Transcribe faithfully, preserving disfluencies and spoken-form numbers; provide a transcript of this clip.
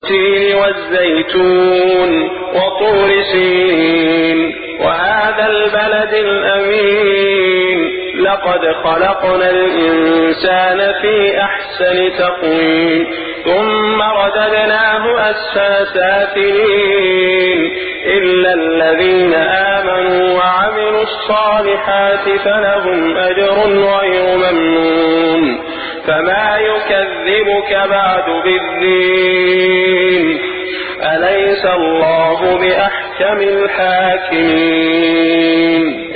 والزيتون وطور سينين وهذا البلد الأمين لقد خلقنا الإنسان في أحسن تقويم ثم رددناه أسفل سافلين إلا الذين آمنوا وعملوا الصالحات فلهم أجر غير ممنون فما يكذبك بعد بالدين أليس الله بأحكم الحاكمين